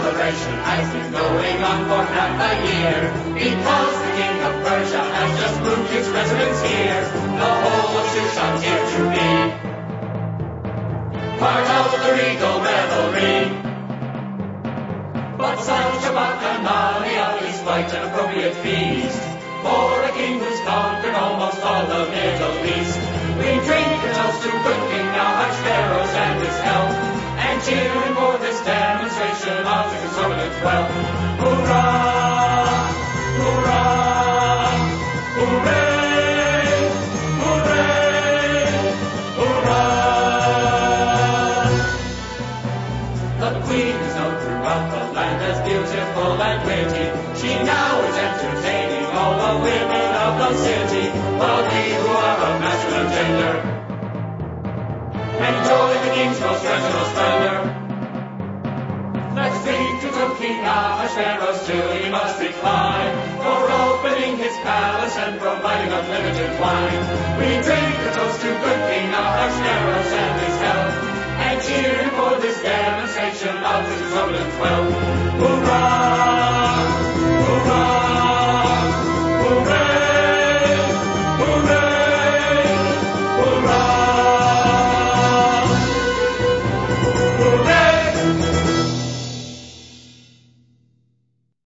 celebration has been going on for half a year, because the king of Persia has just moved his residence here. The whole of Shushan's here to be part of the regal revelry. But such a bacchanalia is quite an appropriate feast for a king who's conquered almost all the Middle East. We drink a toast to good King Ahasuerus and his health, and cheer him for this demonstration of his exorbitant wealth. Hurrah! Hurrah! Hooray! Hooray! Hurrah! The queen is known throughout the land as beautiful and witty. She now is entertaining all the women of the city, while we who are of masculine gender enjoy the king's most regal splendor. Let's drink to good King Ahasuerus till he must decline, for opening his palace and providing unlimited wine. We drink a toast to good King Ahasuerus and his health, and cheer him for this demonstration of his exorbitant wealth.